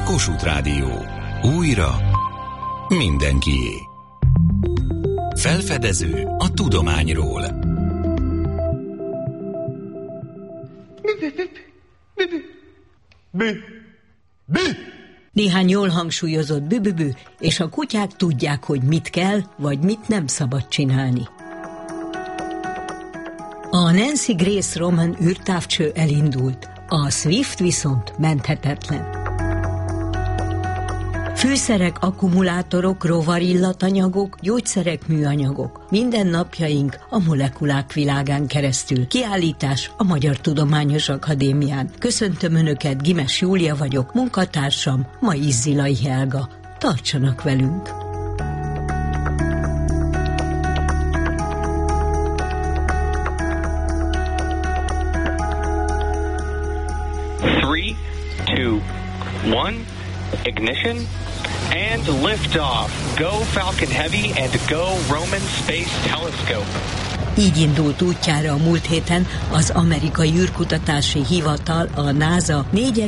Kossuth Rádió. Újra mindenkié. Felfedező a tudományról. Néhány jól hangsúlyozott bübübü, és a kutyák tudják, hogy mit kell, vagy mit nem szabad csinálni. A Nancy Grace Roman űrtávcső elindult, a Swift viszont menthetetlen. Fűszerek, akkumulátorok, rovarillatanyagok, gyógyszerek, műanyagok. Mindennapjaink a molekulák világán keresztül. Kiállítás a Magyar Tudományos Akadémián. Köszöntöm Önöket, Gimes Júlia vagyok, munkatársam ma Izzilai Helga. Tartsanak velünk! Ignition and liftoff. Go Falcon Heavy and go Roman Space Telescope. Így indult útjára a múlt héten az amerikai űrkutatási hivatal, a NASA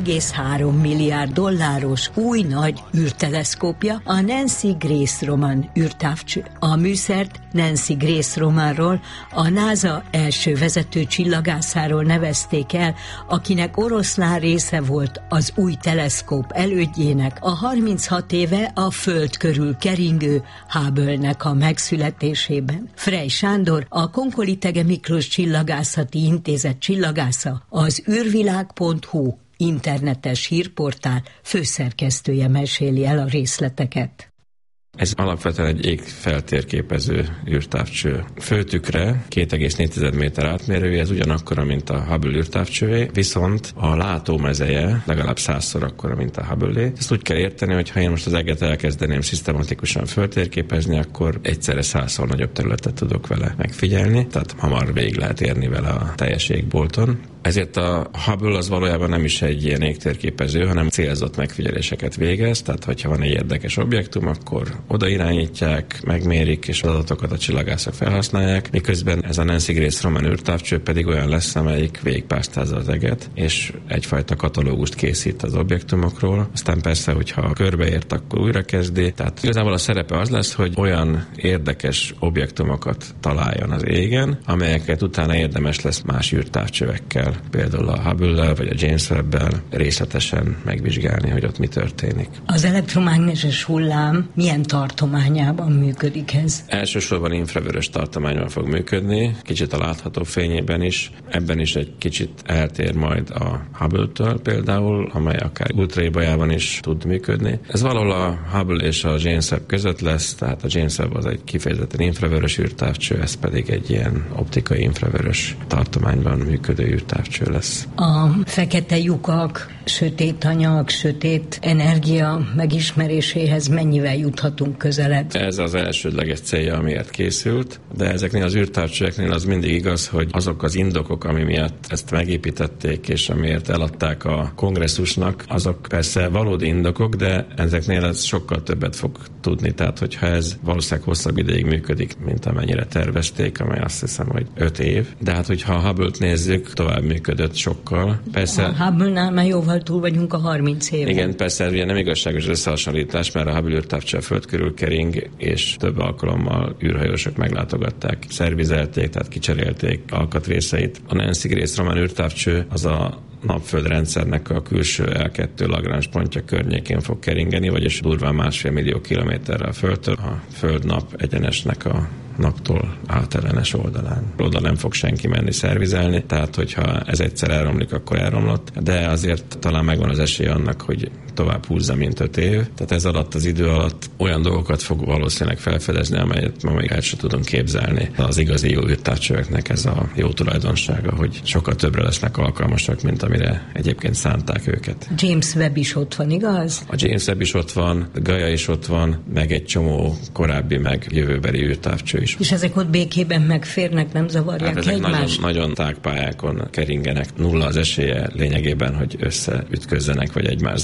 4,3 milliárd dolláros új nagy űrteleszkópja, a Nancy Grace Roman űrtávcső. A műszert Nancy Grace Romanról, a NASA első vezető csillagászáról nevezték el, akinek oroszlán része volt az új teleszkóp elődjének, a 36 éve a Föld körül keringő Hubble-nek a megszületésében. Frey Sándor, a Konkolitege Miklós Csillagászati Intézet csillagásza, az űrvilág.hu internetes hírportál főszerkesztője meséli el a részleteket. Ez alapvetően egy égfeltérképező űrtávcső. Főtükre 2,4 méter átmérője, ez ugyanakkora, mint a Hubble űrtávcsővé, viszont a látómezeje legalább 100-szor akkora, mint a Hubble-é. Ezt úgy kell érteni, hogy ha én most az eget elkezdeném szisztematikusan föltérképezni, akkor egyszerre 100-szor nagyobb területet tudok vele megfigyelni, tehát hamar végig lehet érni vele a teljes égbolton. Ezért a Hubble az valójában nem is egy ilyen égtérképező, hanem célzott megfigyeléseket végez, tehát hogyha van egy érdekes objektum, akkor oda irányítják, megmérik, és az adatokat a csillagászok felhasználják, miközben ez a Nancy Grace Roman űrtávcső pedig olyan lesz, amelyik végigpásztázza az eget, és egyfajta katalógust készít az objektumokról. Aztán persze, hogyha körbeért, akkor újra kezdi. Tehát igazából a szerepe az lesz, hogy olyan érdekes objektumokat találjon az égen, amelyeket utána érdemes lesz más űrtávcsövekkel, például a Hubble-lel vagy a James Webb-el részletesen megvizsgálni, hogy ott mi történik. Az elektromágneses hullám milyen tartományában működik ez? Elsősorban infravörös tartományban fog működni, kicsit a látható fényében is. Ebben is egy kicsit eltér majd a Hubble-től például, amely akár ultraébajában is tud működni. Ez valahol a Hubble és a James Webb között lesz, tehát a James Webb az egy kifejezetten infravörös űrtávcső, ez pedig egy ilyen optikai infravörös tartományban működő űrtávcső lesz. A fekete lyukak, sötét anyag, sötét energia megismeréséhez mennyivel juthatunk közelebb? Ez az elsődleges célja, amiért készült, de ezeknél az űrtávcsöveknél az mindig igaz, hogy azok az indokok, ami miatt ezt megépítették, és amiért eladták a kongresszusnak, azok persze valódi indokok, de ezeknél ez sokkal többet fog tudni. Tehát, hogyha ez valószínűleg hosszabb ideig működik, mint amennyire tervezték, amely azt hiszem, hogy 5 év. De hát, hogyha a Hubble-t nézzük, tovább működött sokkal. Persze, a Hubble-nál már jóval túl vagyunk a 30 éven. Igen, persze ez ugye nem igazságos összehasonlítás, mert a Hubble űrtávcső a Föld körül kering, és több alkalommal űrhajósok meglátogatták, szervizelték, tehát kicserélték alkatrészeit. A Nancy Grace Roman űrtávcső az a napföldrendszernek a külső L2 Lagrange pontja környékén fog keringeni, vagyis durván 1,5 millió kilométerre a Földtől, a Föld-nap egyenesnek a naptól átellenes oldalán. Oda nem fog senki menni szervizelni, tehát hogyha ez egyszer elromlik, akkor elromlott, de azért talán megvan az esély annak, hogy tovább húzza, mint 5 év. Tehát ez alatt az idő alatt olyan dolgokat fog valószínűleg felfedezni, amelyet ma még el sem tudunk képzelni. Az igazi jó űrtávcsöveknek ez a jó tulajdonsága, hogy sokkal többre lesznek alkalmasak, mint amire egyébként szánták őket. James Webb is ott van, igaz? A James Webb is ott van, a Gaia is ott van, meg egy csomó korábbi, meg jövőbeli űrtávcső is. És ezek ott békében megférnek, nem zavarják ezek egymást? Nagyon tág pályákon keringenek. Nulla az esélye lényegében, hogy összeütközzenek, vagy egymást zavarják.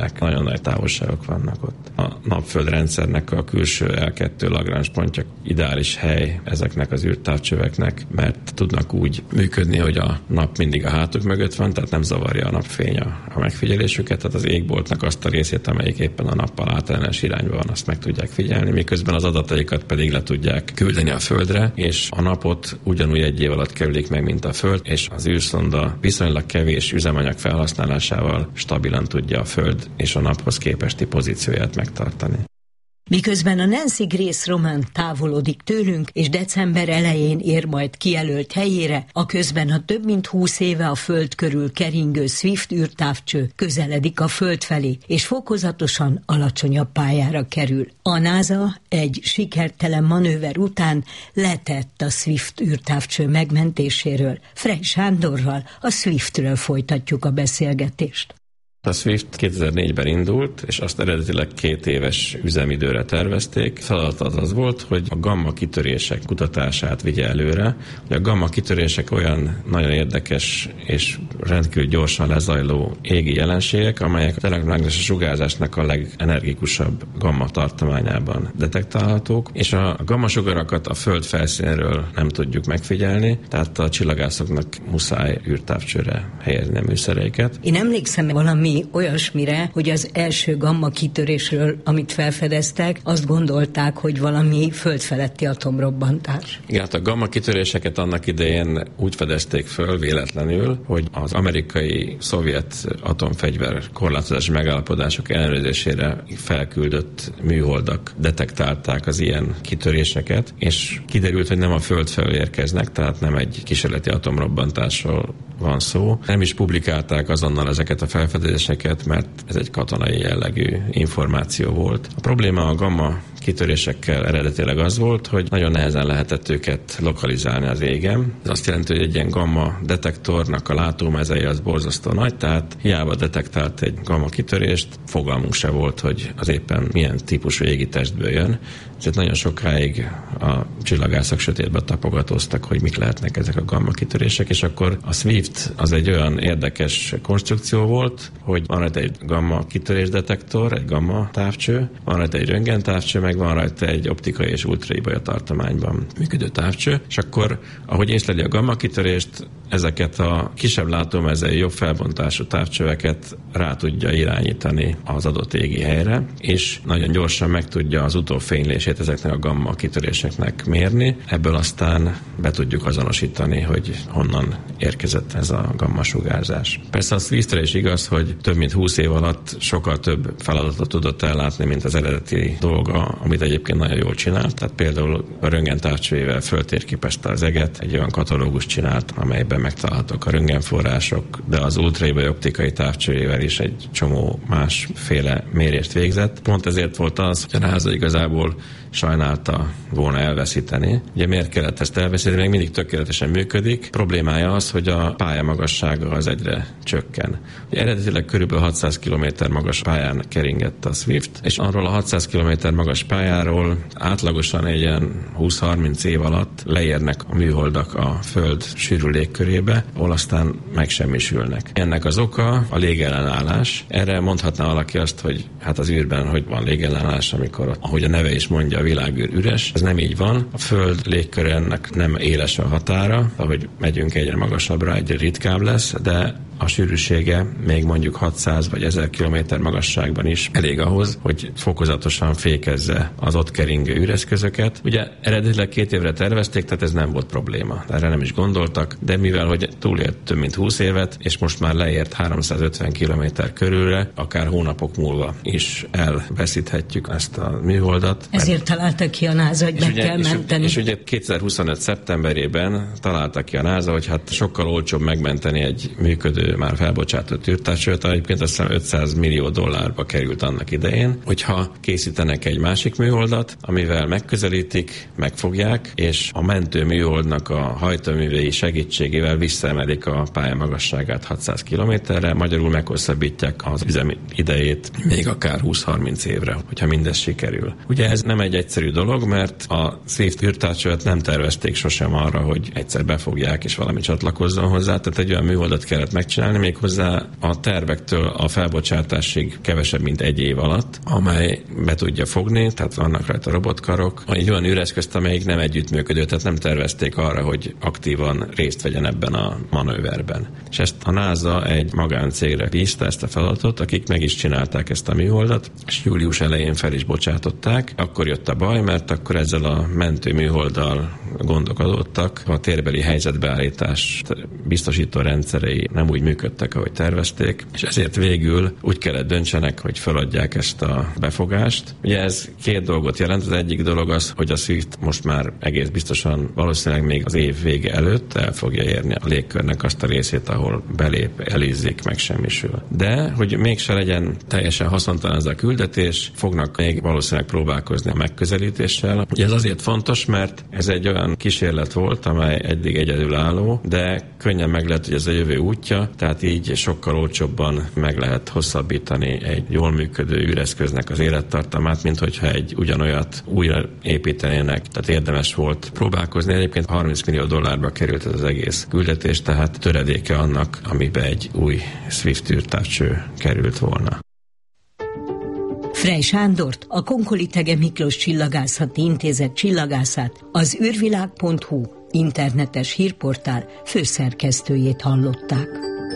tudják. Nagyon nagy távolságok vannak ott. A napföldrendszernek a külső L2 Lagrange pontja ideális hely ezeknek az űrtávcsöveknek, mert tudnak úgy működni, hogy a nap mindig a hátuk mögött van, tehát nem zavarja a napfény a megfigyelésüket, tehát az égboltnak azt a részét, amelyik éppen a nappal általános irányban van, azt meg tudják figyelni, miközben az adataikat pedig le tudják küldeni a Földre, és a napot ugyanúgy egy év alatt kerülik meg, mint a Föld, és az űrszonda viszonylag kevés üzemanyag felhasználásával stabilan tudja a Föld és a naphoz képesti pozícióját megtartani. Miközben a Nancy Grace Roman távolodik tőlünk, és december elején ér majd kijelölt helyére, aközben a több mint 20 éve a Föld körül keringő Swift űrtávcső közeledik a Föld felé, és fokozatosan alacsonyabb pályára kerül. A NASA egy sikertelen manőver után letett a Swift űrtávcső megmentéséről. Frey Sándorral, a Swiftről folytatjuk a beszélgetést. A Swift 2004-ben indult, és azt eredetileg 2 éves üzemidőre tervezték. Feladat az volt, hogy a gamma kitörések kutatását vigye előre. A gamma kitörések olyan nagyon érdekes és rendkívül gyorsan lezajló égi jelenségek, amelyek a elektromágneses sugárzásnak a legenergikusabb gamma tartományában detektálhatók, és a gamma sugarakat a Föld felszínéről nem tudjuk megfigyelni, tehát a csillagászoknak muszáj űrtávcsőre helyezni a műszereiket. Én emlékszem valami olyasmire, hogy az első gamma kitörésről, amit felfedeztek, azt gondolták, hogy valami földfeletti atomrobbantás. Igen, hát a gamma kitöréseket annak idején úgy fedezték föl véletlenül, hogy az amerikai-szovjet atomfegyver korlátozási megállapodások ellenőrzésére felküldött műholdak detektálták az ilyen kitöréseket, és kiderült, hogy nem a Föld felől érkeznek, tehát nem egy kísérleti atomrobbantásról van szó. Nem is publikálták azonnal ezeket a felfedezéseket, mert ez egy katonai jellegű információ volt. A probléma a gamma kitörésekkel eredetileg az volt, hogy nagyon nehezen lehetett őket lokalizálni az égen. Ez azt jelenti, hogy egy ilyen gamma detektornak a látómezeje az borzasztó nagy, tehát hiába detektált egy gamma kitörést, fogalmunk se volt, hogy az éppen milyen típusú égi testből jön. Ezért nagyon sokáig a csillagászok sötétbe tapogatóztak, hogy mik lehetnek ezek a gamma kitörések, és akkor a Swift az egy olyan érdekes konstrukció volt, hogy van rajta egy gamma kitörésdetektor, egy gamma távcső, van rajta egy röntgentávcső, meg van rajta egy optikai és ultraibolya tartományban működő távcső, és akkor, ahogy észleli a gamma kitörést, ezeket a kisebb látómezei, jobb felbontású távcsöveket rá tudja irányítani az adott égi helyre, és nagyon gyorsan meg tudja az utófénylését ezeknek a gamma kitöréseknek mérni. Ebből aztán be tudjuk azonosítani, hogy honnan érkezett ez a gamma sugárzás. Persze a Swiftre is igaz, hogy több mint 20 év alatt sokkal több feladatot tudott ellátni, mint az eredeti dolga, amit egyébként nagyon jól csinált. Tehát például a röntgentávcsőjével föltérképezte az eget, egy olyan katalógus csinált, amelyben megtalálhatók a röntgenforrások, de az ultraibolya optikai távcsőjével is egy csomó másféle mérést végzett. Pont ezért volt az, hogy a NASA igazából sajnálta volna elveszíteni. Ugye miért kellett ezt elveszíteni? Még mindig tökéletesen működik. Problémája az, hogy a pálya magassága az egyre csökken. Ugye eredetileg körülbelül 600 km magas pályán keringett a Swift, és arról a 600 km magas pályáról átlagosan egy ilyen 20-30 év alatt leérnek a műholdak a Föld sűrű légkörébe, ahol aztán megsemmisülnek. Ennek az oka a légellenállás. Erre mondhatná valaki azt, hogy hát az űrben hogy van légellenállás, amikor, ahogy a neve is mondja, a világűr üres. Ez nem így van. A Föld légkörének nem éles a határa, ahogy megyünk egyre magasabbra, egyre ritkább lesz, de a sűrűsége még mondjuk 600 vagy 1000 km magasságban is elég ahhoz, hogy fokozatosan fékezze az ott keringő űreszközöket. Ugye eredetileg 2 évre tervezték, tehát ez nem volt probléma. Erre nem is gondoltak, de mivel hogy túlélt több mint 20 évet, és most már leért 350 km körülre, akár hónapok múlva is elveszíthetjük ezt a műholdat. Ezért találta ki a NASA, hogy meg kell menteni. És ugye 2025. szeptemberében találta ki a NASA, hogy hát sokkal olcsóbb megmenteni egy működő, már felbocsátott űrtávcsőt, egyébként azt hiszem $500 millió került annak idején, hogyha készítenek egy másik műholdat, amivel megközelítik, megfogják, és a mentő műholdnak a hajtóművei segítségével visszaemelik a pálya magasságát 600 kilométerre, magyarul meghosszabbítják az üzemi idejét még akár 20-30 évre, hogyha mindez sikerül. Ugye ez nem egy egyszerű dolog, mert a Swift űrtávcsőt nem tervezték sosem arra, hogy egyszer befogják és valami csatlakozzon hozzá, tehát egy olyan műholdat kellett megcsinálni, csinálni, méghozzá a tervektől a felbocsátásig kevesebb, mint 1 év alatt, amely be tudja fogni, tehát vannak rajta robotkarok, egy olyan űreszközt, amelyik nem együttműködő, tehát nem tervezték arra, hogy aktívan részt vegyen ebben a manőverben. És ezt a NASA egy magáncégre bízta ezt a feladatot, akik meg is csinálták ezt a műholdat, és július elején fel is bocsátották. Akkor jött a baj, mert akkor ezzel a mentő műholddal gondok adottak, a térbeli helyzetbeállítást biztosító rendszerei nem úgy működtek, ahogy tervezték, és ezért végül úgy kellett döntsenek, hogy feladják ezt a befogást. Ugye ez 2 dolgot jelent. Az egyik dolog az, hogy a Swift most már egész biztosan valószínűleg még az év vége előtt el fogja érni a légkörnek azt a részét, ahol belép, elízik, megsemmisül. De, hogy mégse legyen teljesen haszontalan ez a küldetés, fognak még valószínűleg próbálkozni a megközelítéssel. Ugye ez azért fontos, mert ez egy olyan kísérlet volt, amely eddig egyedülálló, de könnyen meg lehet, hogy ez a jövő útja, tehát így sokkal olcsóbban meg lehet hosszabbítani egy jól működő űreszköznek az élettartamát, mint hogyha egy ugyanolyat újra építenének. Tehát érdemes volt próbálkozni. Egyébként $30 millió került ez az egész küldetés, tehát töredéke annak, amiben egy új Swift űrtávcső került volna. Frey Sándort, a Konkoly-Thege Miklós Csillagászati Intézet csillagászát, az űrvilág.hu internetes hírportál főszerkesztőjét hallották.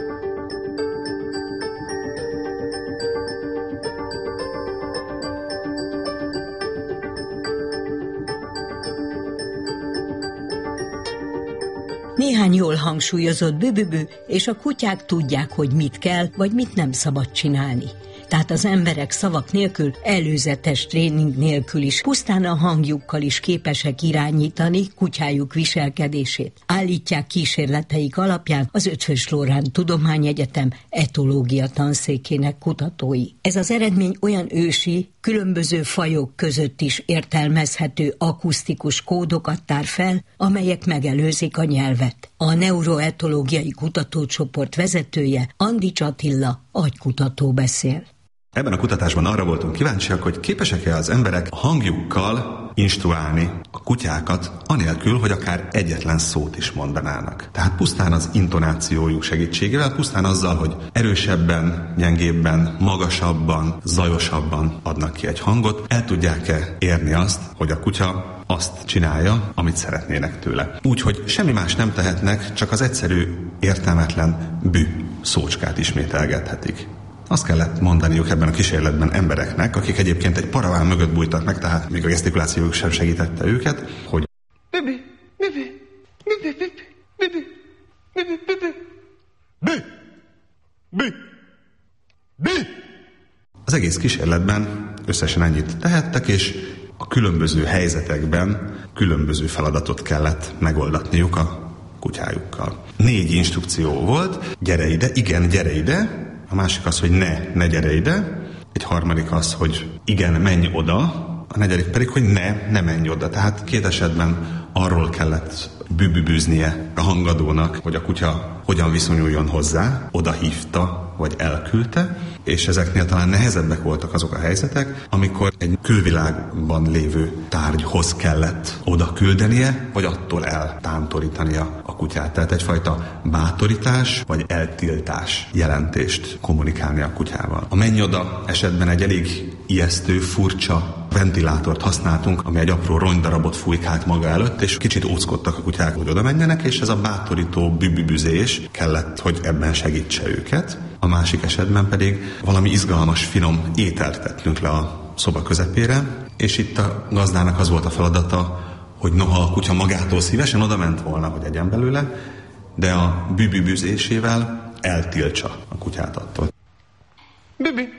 Néhány jól hangsúlyozott bü-bü-bü, és a kutyák tudják, hogy mit kell, vagy mit nem szabad csinálni. Tehát az emberek szavak nélkül, előzetes tréning nélkül is, pusztán a hangjukkal is képesek irányítani kutyájuk viselkedését. Állítják kísérleteik alapján az Eötvös Loránd Tudományegyetem etológia tanszékének kutatói. Ez az eredmény olyan ősi, különböző fajok között is értelmezhető akusztikus kódokat tár fel, amelyek megelőzik a nyelvet. A neuroetológiai kutatócsoport vezetője, Andics Attila agykutató beszél. Ebben a kutatásban arra voltunk kíváncsiak, hogy képesek-e az emberek a hangjukkal instruálni a kutyákat, anélkül, hogy akár egyetlen szót is mondanának. Tehát pusztán az intonációjuk segítségével, pusztán azzal, hogy erősebben, gyengébben, magasabban, zajosabban adnak ki egy hangot, el tudják-e érni azt, hogy a kutya azt csinálja, amit szeretnének tőle. Úgyhogy semmi más nem tehetnek, csak az egyszerű, értelmetlen bü szócskát ismételgethetik. Azt kellett mondaniuk ebben a kísérletben embereknek, akik egyébként egy paraván mögött bújtak meg, tehát még a gesztikulációjuk sem segítette őket, hogy Bibi, bibi, bibi, bibi, bibi, bibi, bibi, bibi, bibi. Az egész kísérletben összesen ennyit tehettek, és a különböző helyzetekben különböző feladatot kellett megoldatniuk a kutyájukkal. 4 instrukció volt: gyere ide, igen, gyere ide. A másik az, hogy ne gyere ide. Egy harmadik az, hogy igen, menj oda. A negyedik pedig, hogy ne menj oda. Tehát 2 esetben arról kellett bűbűbűznie a hangadónak, hogy a kutya hogyan viszonyuljon hozzá, oda hívta, vagy elküldte, és ezeknél talán nehezebbek voltak azok a helyzetek, amikor egy külvilágban lévő tárgyhoz kellett oda küldenie, vagy attól eltántorítania a kutyát. Tehát egyfajta bátorítás, vagy eltiltás jelentést kommunikálni a kutyával. A menj oda esetben egy elég ijesztő, furcsa ventilátort használtunk, ami egy apró rongydarabot fújkált maga előtt, és kicsit óckodtak a kutyák, hogy oda menjenek, és ez a bátorító bűbűbűzés kellett, hogy ebben segítse őket. A másik esetben pedig valami izgalmas, finom ételt tettünk le a szoba közepére, és itt a gazdának az volt a feladata, hogy noha a kutya magától szívesen oda ment volna, hogy egyen belőle, de a bűbűbűzésével eltiltsa a kutyát attól. Bibi,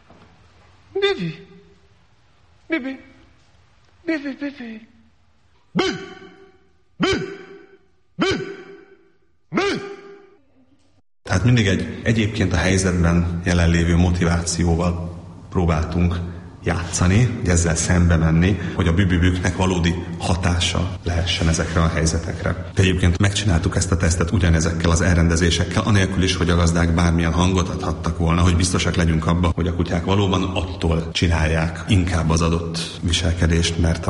bibi, bibi, bibi, bibi, bibi, bibi, bibi, bibi. Tehát mindig egy egyébként a helyzetben jelenlévő motivációval próbáltunk játszani, hogy ezzel szembe menni, hogy a bűbűbüknek valódi hatása lehessen ezekre a helyzetekre. Egyébként megcsináltuk ezt a tesztet ugyanezekkel az elrendezésekkel, anélkül is, hogy a gazdák bármilyen hangot adhattak volna, hogy biztosak legyünk abban, hogy a kutyák valóban attól csinálják inkább az adott viselkedést, mert a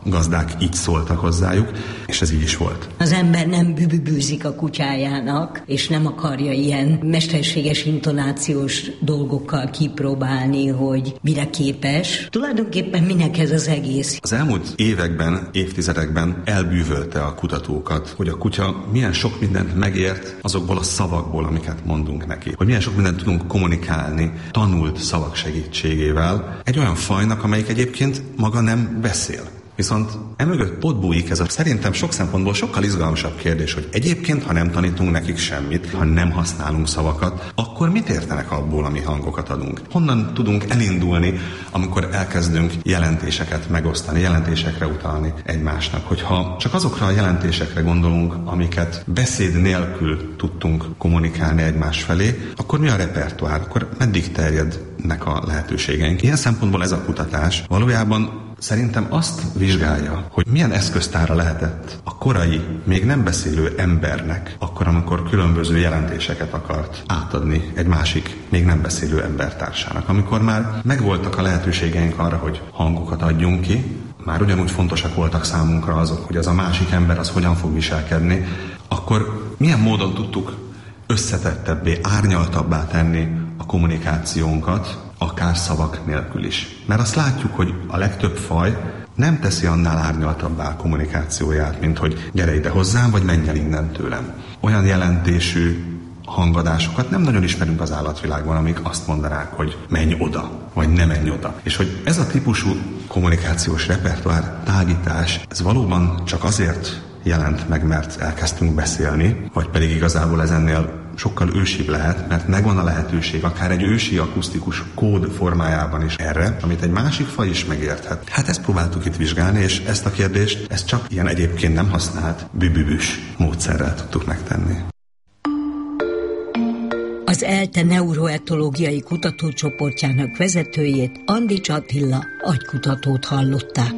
gazdák így szóltak hozzájuk, és ez így is volt. Az ember nem bübübűzik a kutyájának, és nem akarja ilyen mesterséges intonációs dolgokkal kipróbálni, hogy mire képes. Tulajdonképpen minek ez az egész? Az elmúlt években, évtizedekben elbűvölte a kutatókat, hogy a kutya milyen sok mindent megért azokból a szavakból, amiket mondunk neki. Hogy milyen sok mindent tudunk kommunikálni tanult szavak segítségével egy olyan fajnak, amelyik egyébként maga nem beszél. Viszont emögött ott bújik ez a szerintem sok szempontból sokkal izgalmasabb kérdés, hogy egyébként, ha nem tanítunk nekik semmit, ha nem használunk szavakat, akkor mit értenek abból, ami hangokat adunk? Honnan tudunk elindulni, amikor elkezdünk jelentéseket megosztani, jelentésekre utalni egymásnak? Hogyha csak azokra a jelentésekre gondolunk, amiket beszéd nélkül tudtunk kommunikálni egymás felé, akkor mi a repertoár? Akkor meddig terjednek a lehetőségeink? Ilyen szempontból ez a kutatás valójában szerintem azt vizsgálja, hogy milyen eszköztára lehetett a korai, még nem beszélő embernek, akkor, amikor különböző jelentéseket akart átadni egy másik, még nem beszélő embertársának. Amikor már megvoltak a lehetőségeink arra, hogy hangokat adjunk ki, már ugyanúgy fontosak voltak számunkra azok, hogy az a másik ember az hogyan fog viselkedni, akkor milyen módon tudtuk összetettebbé, árnyaltabbá tenni a kommunikációnkat, akár szavak nélkül is. Mert azt látjuk, hogy a legtöbb faj nem teszi annál árnyaltabbá a kommunikációját, mint hogy gyere ide hozzám, vagy menj el innen tőlem. Olyan jelentésű hangadásokat nem nagyon ismerünk az állatvilágban, amik azt mondanák, hogy menj oda, vagy ne menj oda. És hogy ez a típusú kommunikációs repertoár, tágítás, ez valóban csak azért jelent meg, mert elkezdtünk beszélni, vagy pedig igazából ez ennél sokkal ősibb lehet, mert megvan a lehetőség akár egy ősi akusztikus kód formájában is erre, amit egy másik faj is megérthet. Hát ezt próbáltuk itt vizsgálni, és ezt a kérdést, ezt csak ilyen egyébként nem használt bübübüs módszerrel tudtuk megtenni. Az ELTE neuroetológiai kutatócsoportjának vezetőjét, Andics Attila agykutatót hallották.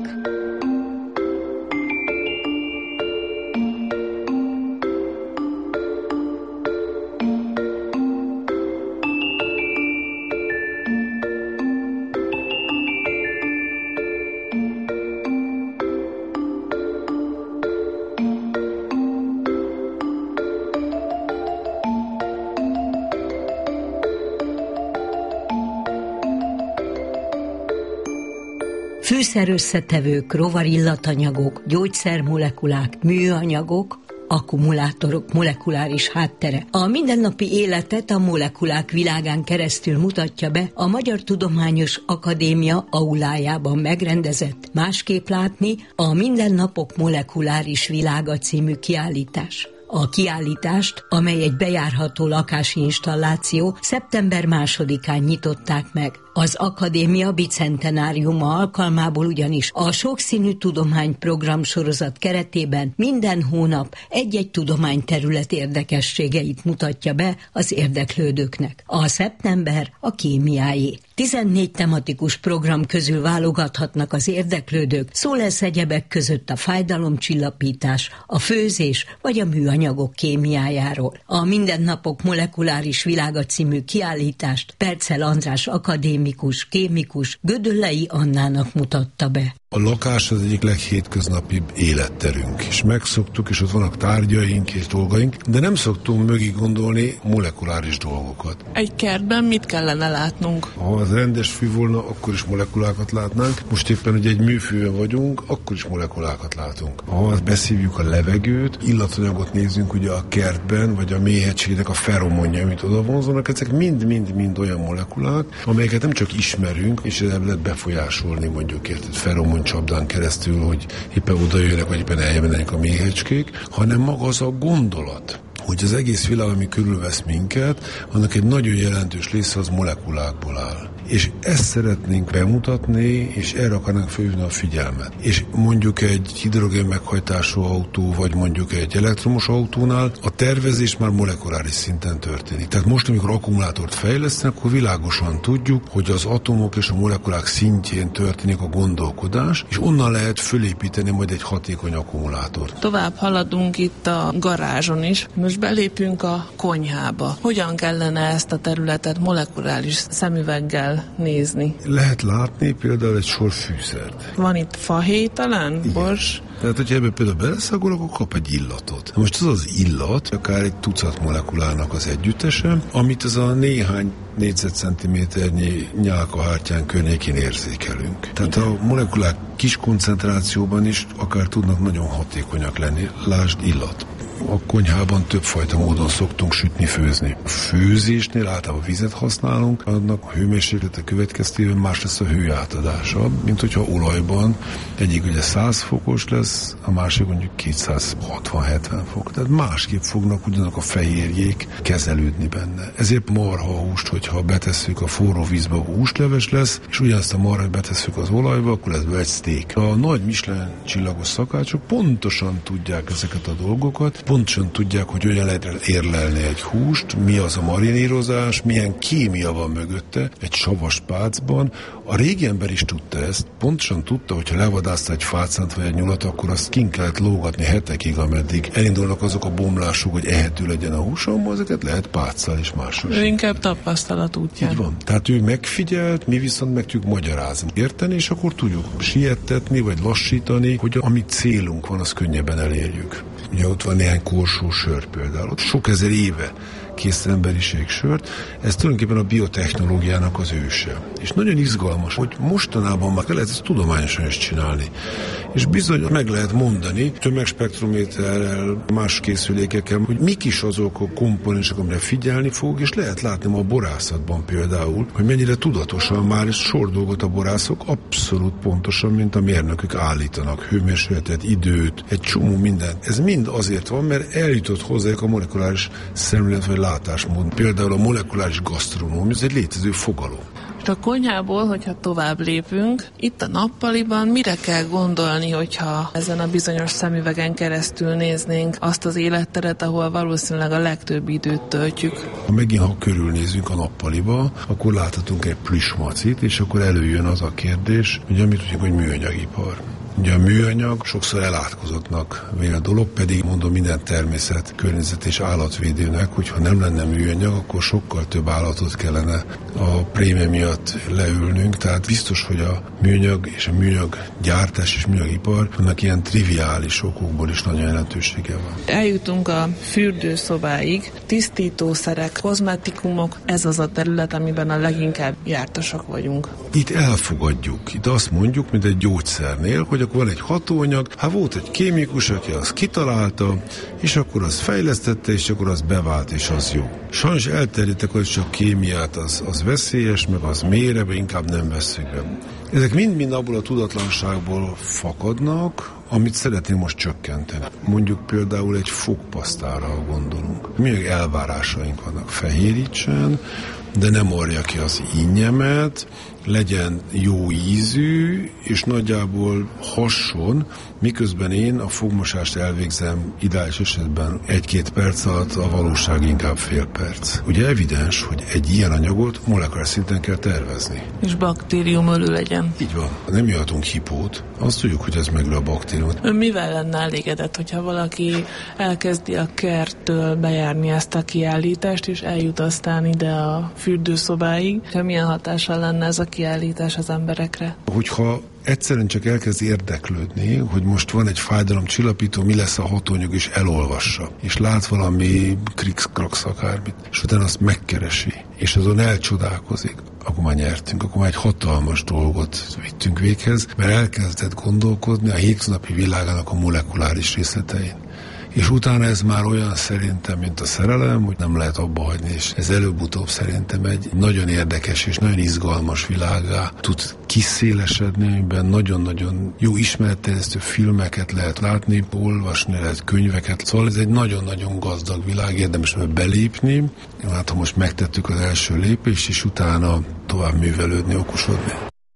Fűszerösszetevők, rovarillatanyagok, gyógyszermolekulák, műanyagok, akkumulátorok molekuláris háttere. A mindennapi életet a molekulák világán keresztül mutatja be a Magyar Tudományos Akadémia aulájában megrendezett Másképp látni a Mindennapok molekuláris világa című kiállítás. A kiállítást, amely egy bejárható lakási installáció, szeptember 2-án nyitották meg. Az akadémia bicentenáriuma alkalmából ugyanis a sokszínű tudományprogram sorozat keretében minden hónap egy-egy tudományterület érdekességeit mutatja be az érdeklődőknek. A szeptember a kémiáé. 14 tematikus program közül válogathatnak az érdeklődők, szó lesz egyebek között a fájdalomcsillapítás, a főzés vagy a műanyagok kémiájáról. A Mindennapok molekuláris világa című kiállítást Percel András akadémikus, kémikus Gödöllei Annának mutatta be. A lakás az egyik leghétköznapibb életterünk, és megszoktuk, és ott vannak tárgyaink és dolgaink, de nem szoktunk mögé gondolni molekuláris dolgokat. Egy kertben mit kellene látnunk? Ha az rendes fű volna, akkor is molekulákat látnánk. Most éppen ugye egy műfűn vagyunk, akkor is molekulákat látunk. Ha beszívjuk a levegőt, illatanyagot nézzünk ugye a kertben, vagy a méhegységnek a feromonja, amit oda vonzanak, ezek mind olyan molekulák, amelyeket nem csak ismerünk, és ezzel lehet befolyásolni mondjuk feromon csapdán keresztül, hogy éppen oda jönnek, vagy éppen eljelennek a méhecskék, hanem maga az a gondolat, hogy az egész világ, ami körülvesz minket, annak egy nagyon jelentős része az molekulákból áll. És ezt szeretnénk bemutatni, és erre akarnánk felhívni a figyelmet. És mondjuk egy hidrogén meghajtású autó, vagy mondjuk egy elektromos autónál a tervezés már molekuláris szinten történik. Tehát most, amikor akkumulátort fejlesztenek, akkor világosan tudjuk, hogy az atomok és a molekulák szintjén történik a gondolkodás, és onnan lehet fölépíteni majd egy hatékony akkumulátort. Tovább haladunk itt a garázson is. Most Most belépünk a konyhába. Hogyan kellene ezt a területet molekuláris szemüveggel nézni? Lehet látni például egy sor fűszert. Van itt fahéj talán? Bors? Tehát, hogyha ebbe például beleszagol, akkor kap egy illatot. Most az illat, akár egy tucat molekulának az együttese, amit az a néhány négyzetcentiméternyi nyálkahártyán környékén érzékelünk. Tehát a molekulák kis koncentrációban is akár tudnak nagyon hatékonyak lenni. Lásd illat. A konyhában többfajta módon szoktunk sütni, főzni. A főzésnél általában vizet használunk, annak a hőmérséklete következtében más lesz a hőátadása, mint hogyha olajban egyik ugye 100 fokos lesz, a másik mondjuk 260-70 fok. Tehát másképp fognak ugyanak a fehérjék kezelődni benne. Ezért marhahúst, hogyha betesszük a forró vízbe, akkor húsleves lesz, és ugyanazt a marhát betesszük az olajba, akkor lesz be egy steak. A nagy Michelin csillagos szakácsok pontosan tudják ezeket a dolgokat, pontosan tudják, hogy hogyan lehet érlelni egy húst, mi az a marinírozás, milyen kémia van mögötte, egy savas pácban. A régi ember is tudta ezt, pontosan tudta, hogyha levadászta egy fácánt vagy egy nyulat, akkor azt kint kellett lógatni hetekig, ameddig elindulnak azok a bomlások, hogy ehető legyen a húsom, ezeket lehet páccal is mással. Ő inkább tapasztalat útján. Így van. Tehát ő megfigyelt, mi viszont meg tudjuk magyarázni, érteni, és akkor tudjuk siettetni, vagy lassítani, hogy amit célunk van, az könnyebben elérjük. Ugye ott van néhány korsó sör például. Ott sok ezer éve kész emberiség sört. Ez tulajdonképpen a biotechnológiának az őse. És nagyon izgalmas, hogy mostanában már lehet ezt tudományosan is csinálni. És bizony meg lehet mondani tömegspektrométerrel, más készülékekkel, hogy mik is azok a komponensek, amire figyelni fog, és lehet látni ma a borászatban például, hogy mennyire tudatosan már is sor dolgot a borászok abszolút pontosan, mint a mérnökök állítanak. Hőmérsékletet, időt, egy csomó mindent. Ez mind azért van, mert eljutott hozzájuk a molekuláris szemlélet vagy látásmód. Például a molekuláris gasztronómia, ez egy létező fogalom. És a konyhából, hogyha tovább lépünk, itt a nappaliban mire kell gondolni, hogyha ezen a bizonyos szemüvegen keresztül néznénk azt az életteret, ahol valószínűleg a legtöbb időt töltjük? Ha körülnézünk a nappaliba, akkor láthatunk egy plüssmacit, és akkor előjön az a kérdés, hogy amit tudjuk, hogy műanyagipar. Ugye a műanyag sokszor elátkozottnak vél dolog, pedig mondom minden természet, környezet és állatvédőnek, hogyha nem lenne műanyag, akkor sokkal több állatot kellene a prémie miatt leülnünk, tehát biztos, hogy a műanyag és a műanyag gyártás és műanyagipar annak ilyen triviális okokból is nagyon jelentősége van. Eljutunk a fürdőszobáig, tisztítószerek, kozmetikumok, ez az a terület, amiben a leginkább jártasak vagyunk. Itt elfogadjuk, itt azt mondjuk, mint egy gyógyszernél, hogy akkor van egy hatóanyag, volt egy kémikus, aki azt kitalálta, és akkor az fejlesztette, és akkor az bevált, és az jó. Sajnos elterjedtek, hogy csak kémiát az veszélyes, meg az mélyre, inkább nem vesszük be. Ezek mind-mind abból a tudatlanságból fakadnak, amit szeretném most csökkenteni. Mondjuk például egy fogpasztára, ha gondolunk. Milyen elvárásaink vannak? Fehérítsen, de nem orja ki az ínnyemet, legyen jó ízű, és nagyjából hasson, miközben én a fogmosást elvégzem ideális esetben 1-2 perc alatt, a valóság inkább fél perc. Ugye evidens, hogy egy ilyen anyagot molekuláris szinten kell tervezni. És baktériumölő legyen. Így van. Nem jöhetünk hipót, azt tudjuk, hogy ez megöl a baktériumot. Ön mivel lenne elégedett, hogyha valaki elkezdi a kerttől bejárni ezt a kiállítást, és eljut aztán ide a fürdőszobáig? Milyen hatással lenne ez a kiállítás az emberekre? Hogyha egyszerűen csak elkezd érdeklődni, hogy most van egy fájdalomcsillapító, mi lesz a hatóanyag, és elolvassa, és lát valami krix-krax akármit, és utána azt megkeresi, és azon elcsodálkozik, akkor már nyertünk, akkor már egy hatalmas dolgot vittünk véghez, mert elkezdett gondolkodni a hétköznapi világának a molekuláris részletein. És utána ez már olyan szerintem, mint a szerelem, hogy nem lehet abba hagyni, és ez előbb-utóbb szerintem egy nagyon érdekes és nagyon izgalmas világgá tud kiszélesedni, amiben nagyon-nagyon jó ismeretterjesztő filmeket lehet látni, olvasni lehet könyveket. Szóval ez egy nagyon-nagyon gazdag világ, érdemes belépni. Hát ha most megtettük az első lépést, és utána tovább művelődni, okosodni.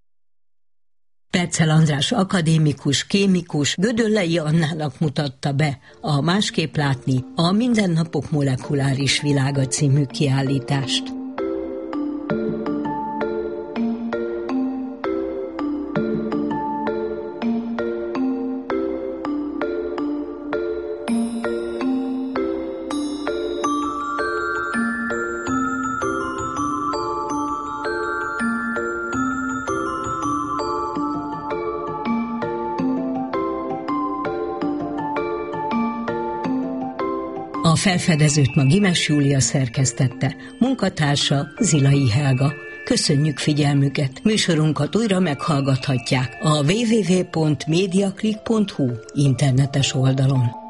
Perccel András akadémikus, kémikus Gödöllei Annának mutatta be a Másképp látni a Mindennapok molekuláris világa című kiállítást. felfedezőt ma Gimes Júlia szerkesztette, munkatársa Zilai Helga. Köszönjük figyelmüket! Műsorunkat újra meghallgathatják a www.mediaclick.hu internetes oldalon.